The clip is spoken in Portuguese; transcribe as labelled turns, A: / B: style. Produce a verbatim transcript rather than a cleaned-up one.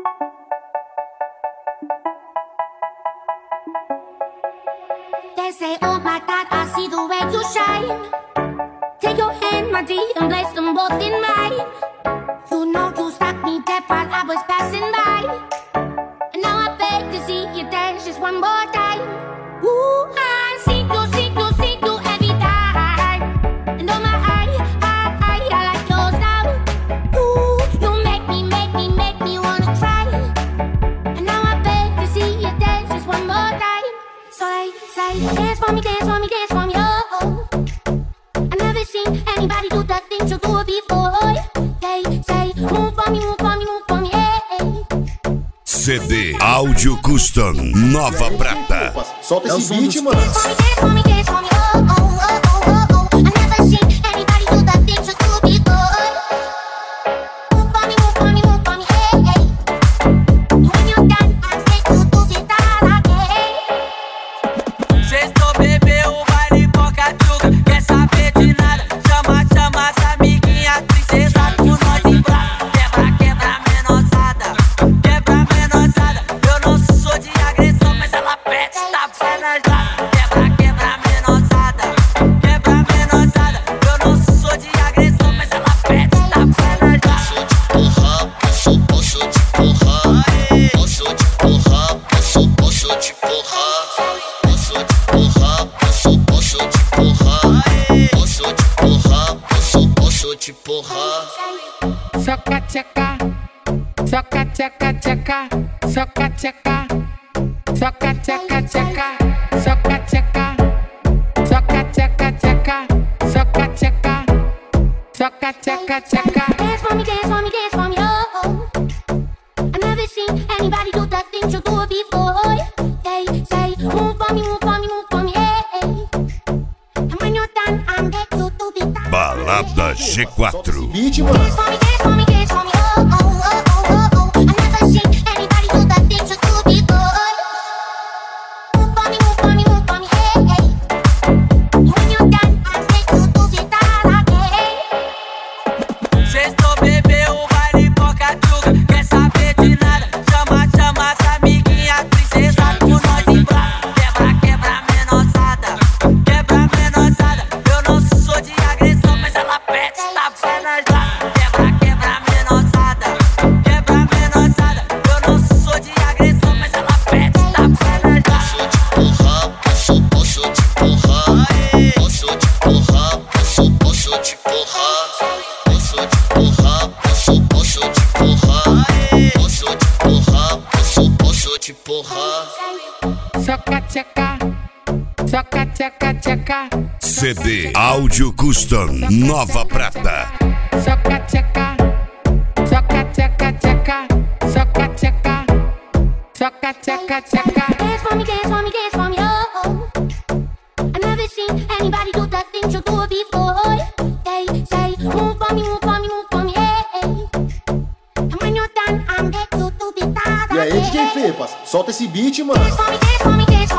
A: They say, oh my God, I see the way you shine. Take your hand, my dear, and place them both in mine. You know you stopped me dead while I was passing by. And now I beg to see you dance just one more time. Ooh, I see you, see you, see you every time. And oh my, I, I, I, I like your style. Ooh, you make me, make me, make me wanna cry. And now I beg to see you dance just one more time. So they say, dance for me, dance for me, dance for me, oh, oh. I never seen anybody do the things you do before. They say, move for me, move for me, move for me, hey, hey.
B: C D Áudio Custom Nova Prata.
C: Solta esse beat, mano.
A: Dance for me, dance for me, dance for me, oh, oh, oh, oh, oh, oh. I never seen anybody do the things you do before. Move for me, move for me, move for me, hey, hey. When you're done, I take you to the top, hey.
D: Sextou, bebeu, o baile boca-chuca. Quer saber de nada? Chama, chama as amiguinhas, princesa com nós em braço. Quebra, quebra, menosada. Quebra, menosada. Eu não sou de agressão, mas ela pede, tá cenas lá. Quebra, quebra, menosada. Quebra, menosada. Eu não sou de agressão, mas ela pede, tá cenas lá.
E: Posso, posso te porrar, posso te porrar, posso, posso te porrar, posso te porrar, posso, posso te porrar, posso te porrar, posso, posso te porrar.
D: Soca, tchaca, soca, tchaca, tchaca, soca, tchaca, soca, tchaca, tchaca, soca, tchaca, soca, tchaca, tchaca, soca, tchaca, soca, tchaca, tchaca.
A: Dance for me, dance for me, dance for me, oh, oh. I never seen anybody do the things you do before. They say, move for me, move for me, move for me, hey, hey. And when you're done, I'm back to do the top.
B: Balada G quatro.
C: Beat, mano.
A: Dance for me, dance for me, dance for me, oh, oh, oh, oh, oh, oh. I never seen anybody do the things you do before. Move for me, move for me, move for me, hey, hey. And when you're done, I'm back to do the top, hey.
D: Sextou, bebeu, o baile boca-chuca. Quer saber de nada? Chama, chama as amiguinhas, princesa com nós em braço. Quebra, quebra, menosada. Quebra, menosada. Eu não sou de agressão, mas ela pede, tá cenas lá. Quebra, quebra, menosada. Quebra, menosada. Eu não sou de agressão, mas ela pede, tá cenas lá.
E: Posso te porrar, posso, posso te porrar, posso te porrar, posso, posso te porrar, posso te porrar, posso, posso te porrar, posso te porrar, posso, posso te porrar.
D: Soca, tchaca, soca, tchaca, tchaca,
B: C D Áudio Custom Nova Prata.
D: soca, tchaca, soca, tchaca, tchaca, soca, tchaca, soca, tchaca, tchaca.
A: Dance for me, dance for me, dance for me, oh, oh. I never seen anybody do the things you do before. They say, move for me, move for me, move for me, hey, hey. And when you're done, I'm back to do the top,
C: E aí, D J Fê, parça? Solta esse beat, mano.
A: Dance for me, dance for me, dance